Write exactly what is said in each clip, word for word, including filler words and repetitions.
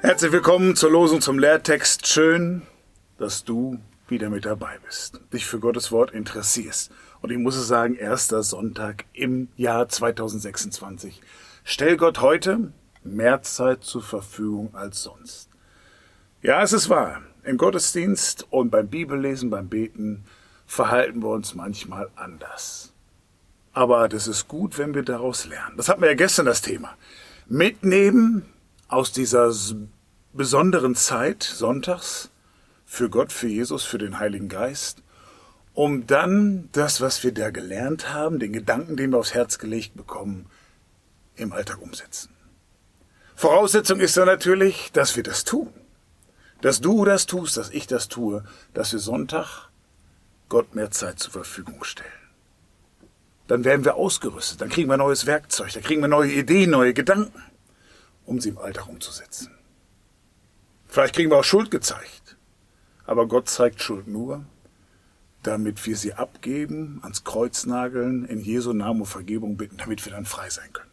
Herzlich willkommen zur Losung zum Lehrtext. Schön, dass du wieder mit dabei bist, dich für Gottes Wort interessierst. Und ich muss es sagen, erster Sonntag im Jahr zweitausendsechsundzwanzig. Stell Gott heute mehr Zeit zur Verfügung als sonst. Ja, es ist wahr. Im Gottesdienst und beim Bibellesen, beim Beten verhalten wir uns manchmal anders. Aber das ist gut, wenn wir daraus lernen. Das hatten wir ja gestern das Thema. Mitnehmen aus dieser besonderen Zeit, sonntags, für Gott, für Jesus, für den Heiligen Geist, um dann das, was wir da gelernt haben, den Gedanken, den wir aufs Herz gelegt bekommen, im Alltag umsetzen. Voraussetzung ist dann natürlich, dass wir das tun. Dass du das tust, dass ich das tue, dass wir Sonntag Gott mehr Zeit zur Verfügung stellen. Dann werden wir ausgerüstet, dann kriegen wir neues Werkzeug, dann kriegen wir neue Ideen, neue Gedanken, um sie im Alltag umzusetzen. Vielleicht kriegen wir auch Schuld gezeigt, aber Gott zeigt Schuld nur, damit wir sie abgeben, ans Kreuz nageln, in Jesu Namen um Vergebung bitten, damit wir dann frei sein können.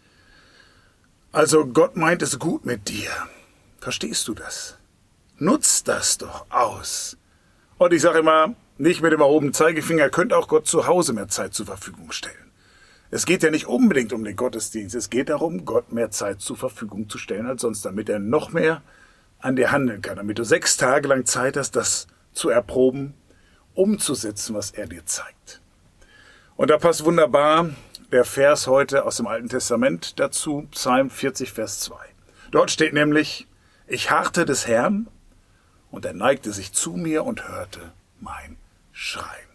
Also Gott meint es gut mit dir. Verstehst du das? Nutz das doch aus. Und ich sage immer, nicht mit dem erhobenen Zeigefinger, könnte auch Gott zu Hause mehr Zeit zur Verfügung stellen. Es geht ja nicht unbedingt um den Gottesdienst, es geht darum, Gott mehr Zeit zur Verfügung zu stellen als sonst, damit er noch mehr an dir handeln kann, damit du sechs Tage lang Zeit hast, das zu erproben, umzusetzen, was er dir zeigt. Und da passt wunderbar der Vers heute aus dem Alten Testament dazu, Psalm vierzig, Vers zwei. Dort steht nämlich, ich harrte des Herrn, und er neigte sich zu mir und hörte mein Schreien.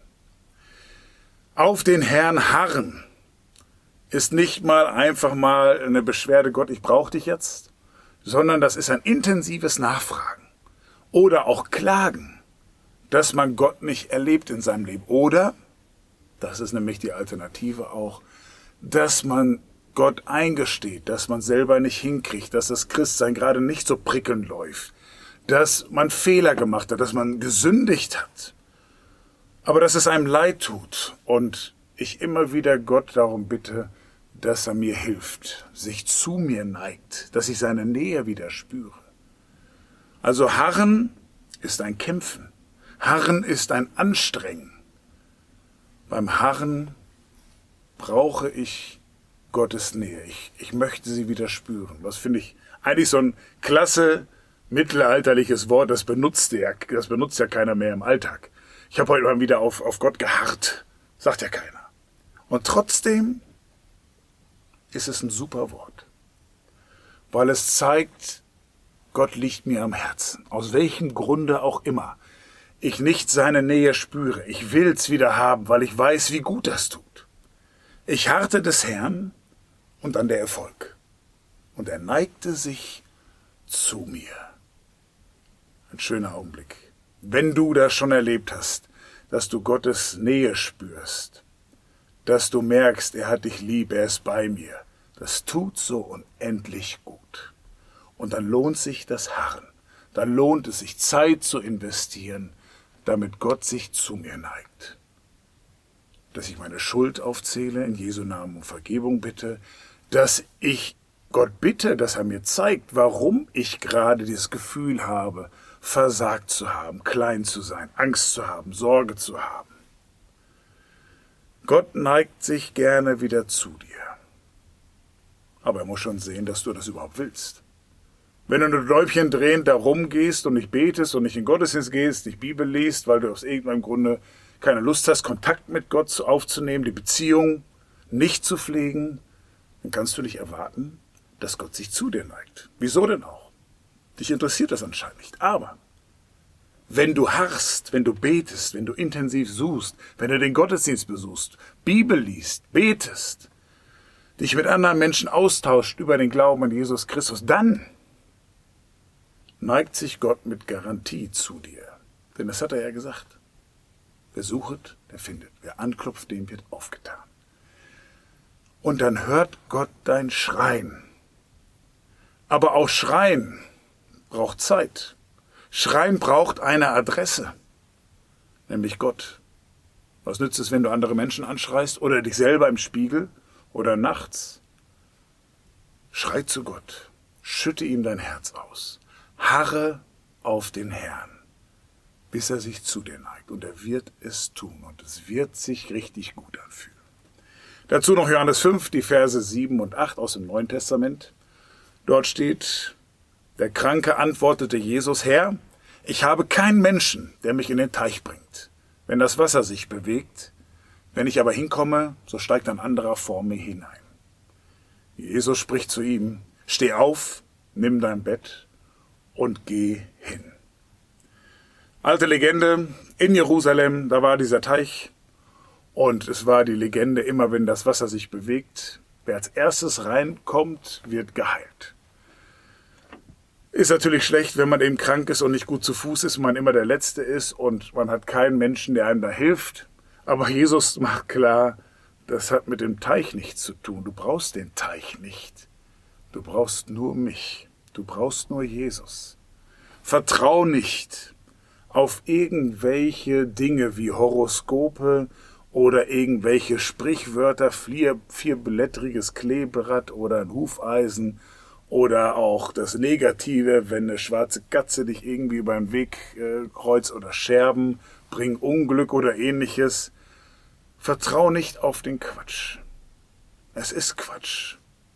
Auf den Herrn harren ist nicht mal einfach mal eine Beschwerde, Gott, ich brauche dich jetzt, sondern das ist ein intensives Nachfragen oder auch Klagen, dass man Gott nicht erlebt in seinem Leben. Oder, das ist nämlich die Alternative auch, dass man Gott eingesteht, dass man selber nicht hinkriegt, dass das Christsein gerade nicht so prickelnd läuft, dass man Fehler gemacht hat, dass man gesündigt hat, aber dass es einem leid tut und ich immer wieder Gott darum bitte, dass er mir hilft, sich zu mir neigt, dass ich seine Nähe wieder spüre. Also Harren ist ein Kämpfen. Harren ist ein Anstrengen. Beim Harren brauche ich Gottes Nähe. Ich, ich möchte sie wieder spüren. Das finde ich eigentlich so ein klasse mittelalterliches Wort, das benutzt ja, das benutzt ja keiner mehr im Alltag. Ich habe heute mal wieder auf, auf Gott geharrt. Sagt ja keiner. Und trotzdem ist es ein super Wort, weil es zeigt, Gott liegt mir am Herzen, aus welchem Grunde auch immer ich nicht seine Nähe spüre. Ich will's wieder haben, weil ich weiß, wie gut das tut. Ich harrte des Herrn und dann der Erfolg. Und er neigte sich zu mir. Ein schöner Augenblick. Wenn du das schon erlebt hast, dass du Gottes Nähe spürst, dass du merkst, er hat dich lieb, er ist bei mir. Das tut so unendlich gut. Und dann lohnt sich das Harren. Dann lohnt es sich, Zeit zu investieren, damit Gott sich zu mir neigt. Dass ich meine Schuld aufzähle, in Jesu Namen um Vergebung bitte, dass ich Gott bitte, dass er mir zeigt, warum ich gerade dieses Gefühl habe, versagt zu haben, klein zu sein, Angst zu haben, Sorge zu haben. Gott neigt sich gerne wieder zu dir. Aber er muss schon sehen, dass du das überhaupt willst. Wenn du nur Däumchen drehend da rumgehst und nicht betest und nicht in den Gottesdienst gehst, nicht Bibel liest, weil du aus irgendeinem Grunde keine Lust hast, Kontakt mit Gott aufzunehmen, die Beziehung nicht zu pflegen, dann kannst du nicht erwarten, dass Gott sich zu dir neigt. Wieso denn auch? Dich interessiert das anscheinend nicht. Aber wenn du harrst, wenn du betest, wenn du intensiv suchst, wenn du den Gottesdienst besuchst, Bibel liest, betest, dich mit anderen Menschen austauscht über den Glauben an Jesus Christus, dann neigt sich Gott mit Garantie zu dir. Denn das hat er ja gesagt. Wer sucht, der findet. Wer anklopft, dem wird aufgetan. Und dann hört Gott dein Schreien. Aber auch Schreien braucht Zeit. Schreien braucht eine Adresse, nämlich Gott. Was nützt es, wenn du andere Menschen anschreist oder dich selber im Spiegel oder nachts? Schrei zu Gott, schütte ihm dein Herz aus. Harre auf den Herrn, bis er sich zu dir neigt. Und er wird es tun. Und es wird sich richtig gut anfühlen. Dazu noch Johannes fünf, die Verse sieben und acht aus dem Neuen Testament. Dort steht: Der Kranke antwortete Jesus: Herr, ich habe keinen Menschen, der mich in den Teich bringt, wenn das Wasser sich bewegt. Wenn ich aber hinkomme, so steigt ein anderer vor mir hinein. Jesus spricht zu ihm: Steh auf, nimm dein Bett und geh hin. Alte Legende, in Jerusalem, da war dieser Teich. Und es war die Legende, immer wenn das Wasser sich bewegt, wer als erstes reinkommt, wird geheilt. Ist natürlich schlecht, wenn man eben krank ist und nicht gut zu Fuß ist, man immer der Letzte ist und man hat keinen Menschen, der einem da hilft. Aber Jesus macht klar, das hat mit dem Teich nichts zu tun. Du brauchst den Teich nicht. Du brauchst nur mich. Du brauchst nur Jesus. Vertrau nicht auf irgendwelche Dinge wie Horoskope oder irgendwelche Sprichwörter, vier, vierblättriges Kleberad oder ein Hufeisen oder auch das Negative, wenn eine schwarze Katze dich irgendwie über den Weg äh, kreuzt oder Scherben, bring Unglück oder ähnliches. Vertrau nicht auf den Quatsch. Es ist Quatsch.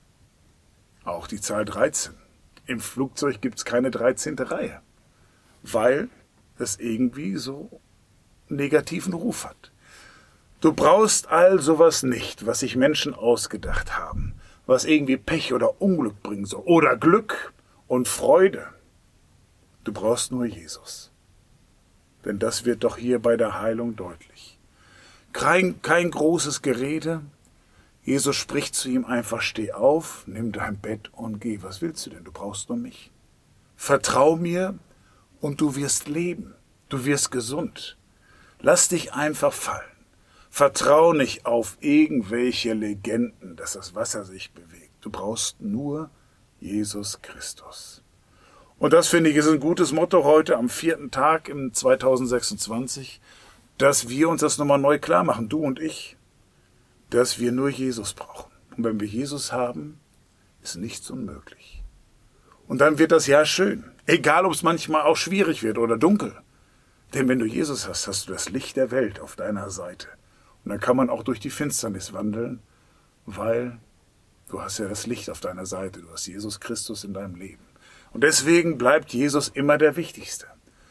Auch die Zahl dreizehn. Im Flugzeug gibt's keine dreizehnte Reihe, weil es irgendwie so einen negativen Ruf hat. Du brauchst all sowas nicht, was sich Menschen ausgedacht haben, was irgendwie Pech oder Unglück bringen soll, oder Glück und Freude. Du brauchst nur Jesus. Denn das wird doch hier bei der Heilung deutlich. Kein, kein großes Gerede. Jesus spricht zu ihm einfach: Steh auf, nimm dein Bett und geh. Was willst du denn? Du brauchst nur mich. Vertrau mir und du wirst leben. Du wirst gesund. Lass dich einfach fallen. Vertrau nicht auf irgendwelche Legenden, dass das Wasser sich bewegt. Du brauchst nur Jesus Christus. Und das, finde ich, ist ein gutes Motto heute am vierten Tag im zweitausendsechsundzwanzig, dass wir uns das nochmal neu klar machen, du und ich, dass wir nur Jesus brauchen. Und wenn wir Jesus haben, ist nichts unmöglich. Und dann wird das Jahr schön, egal ob es manchmal auch schwierig wird oder dunkel. Denn wenn du Jesus hast, hast du das Licht der Welt auf deiner Seite. Und dann kann man auch durch die Finsternis wandeln, weil du hast ja das Licht auf deiner Seite, du hast Jesus Christus in deinem Leben. Und deswegen bleibt Jesus immer der Wichtigste.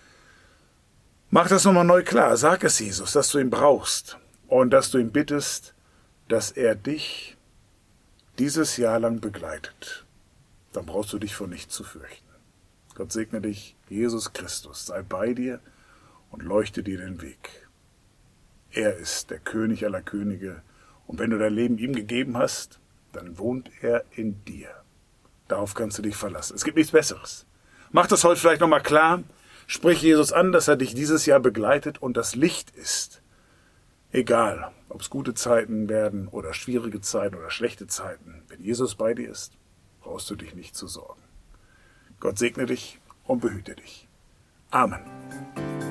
Mach das nochmal neu klar, sag es Jesus, dass du ihn brauchst und dass du ihn bittest, dass er dich dieses Jahr lang begleitet. Dann brauchst du dich vor nichts zu fürchten. Gott segne dich, Jesus Christus, sei bei dir und leuchte dir den Weg. Er ist der König aller Könige. Und wenn du dein Leben ihm gegeben hast, dann wohnt er in dir. Darauf kannst du dich verlassen. Es gibt nichts Besseres. Mach das heute vielleicht nochmal klar. Sprich Jesus an, dass er dich dieses Jahr begleitet und das Licht ist. Egal, ob es gute Zeiten werden oder schwierige Zeiten oder schlechte Zeiten. Wenn Jesus bei dir ist, brauchst du dich nicht zu sorgen. Gott segne dich und behüte dich. Amen.